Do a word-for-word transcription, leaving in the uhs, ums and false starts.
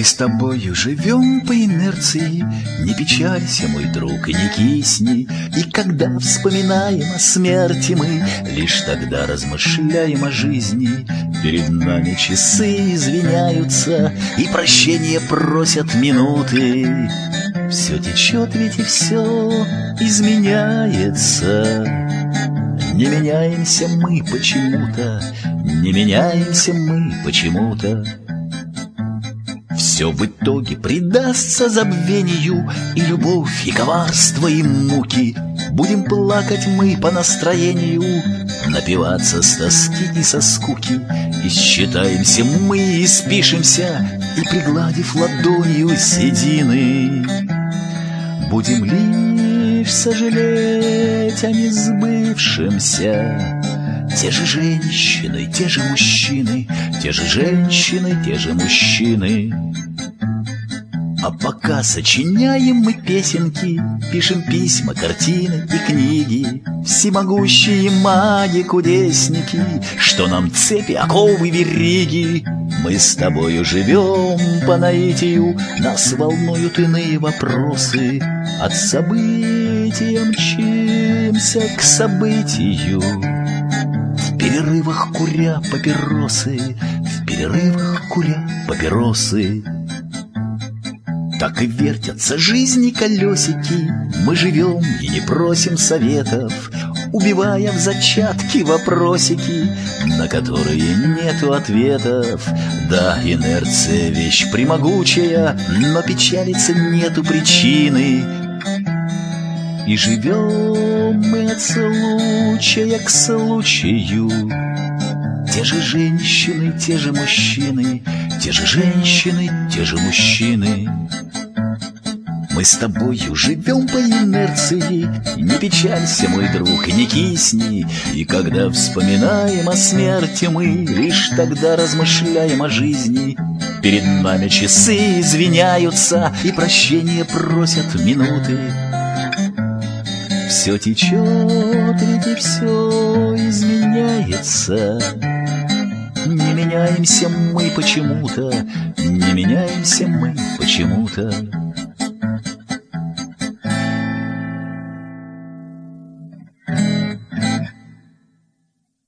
Мы с тобою живем по инерции, не печалься, мой друг, и не кисни. И когда вспоминаем о смерти мы, лишь тогда размышляем о жизни. Перед нами часы извиняются, и прощения просят минуты. Все течет, ведь и все изменяется. Не меняемся мы почему-то, не меняемся мы почему-то. Все в итоге предастся забвению, и любовь, и коварство, и муки. Будем плакать мы по настроению, напиваться с тоски и со скуки. И считаемся мы, и спишемся, и, пригладив ладонью седины, будем лишь сожалеть о несбывшемся. Те же женщины, те же мужчины, те же женщины, те же мужчины. А пока сочиняем мы песенки, пишем письма, картины и книги, всемогущие маги-кудесники, что нам цепи, оковы, вериги. Мы с тобою живем по наитию, нас волнуют иные вопросы. От события мчимся к событию, в перерывах куря папиросы, в перерывах куря папиросы. Так и вертятся жизни колесики, мы живем и не просим советов, убивая в зачатке вопросики, на которые нету ответов. Да, инерция вещь премогучая, но печалиться нету причины. И живем мы от случая к случаю. Те же женщины, те же мужчины, те же женщины, те же мужчины. Мы с тобою живем по инерции, не печалься, мой друг, и не кисни. И когда вспоминаем о смерти мы, лишь тогда размышляем о жизни. Перед нами часы извиняются, и прощения просят минуты. Все течет, ведь и все изменяется. Не меняемся мы почему-то, не меняемся мы почему-то.